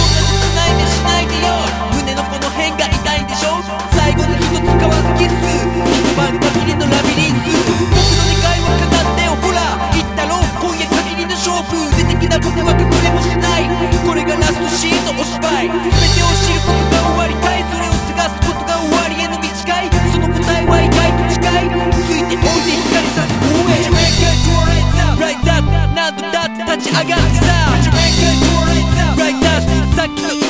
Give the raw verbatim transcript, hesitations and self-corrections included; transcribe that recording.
切ない目しないでよ。胸のこの辺が痛いんでしょ。最後の一つかわすキス、一晩限りのラビリンス。僕の願いは叶ってよ、ほら言ったろ。今夜限りの勝負、出てきな僕は隠れもしない。これがラストシーンのお芝居。全てを知ることが終わりたい。それを探すことが終わりへの道かい。その答えは意外と近い。ついておいで光さす方へ。Rise up 何度だって立ち上がってさ。Rise up さっきの